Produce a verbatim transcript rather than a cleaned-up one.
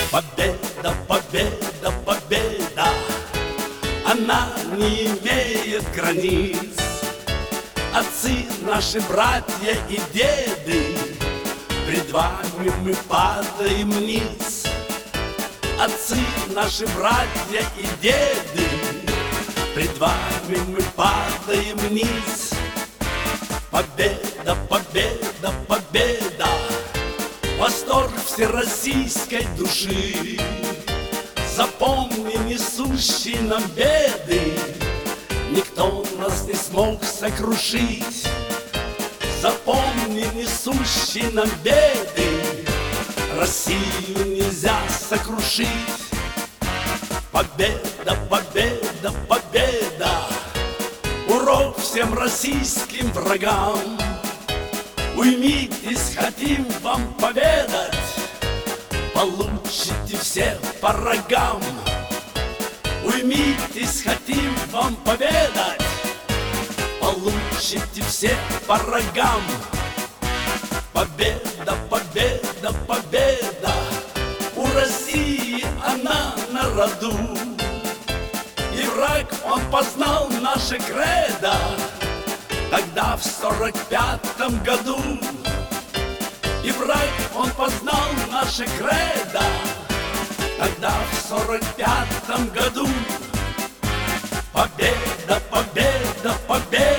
Победа, победа, победа, она не имеет границ. Отцы, наши братья и деды, пред вами мы падаем ниц. Отцы, наши братья и деды, пред вами мы падаем ниц. Победа, победа, победа, восторг всероссийской души. Запомни, несущий нам беды, никто нас не смог сокрушить. Запомни, несущий нам беды, Россию нельзя сокрушить. Победа, победа, победа, урок всем российским врагам. Уймитесь, хотим вам поведать, получите все по рогам. Уймитесь, хотим вам поведать, получите все по рогам. Победа, победа, победа, у России она на роду. И враг, он познал наше кредо тогда в сорок пятом году. И враг, он познал наше кредо тогда в сорок пятом году. Победа, победа, победа.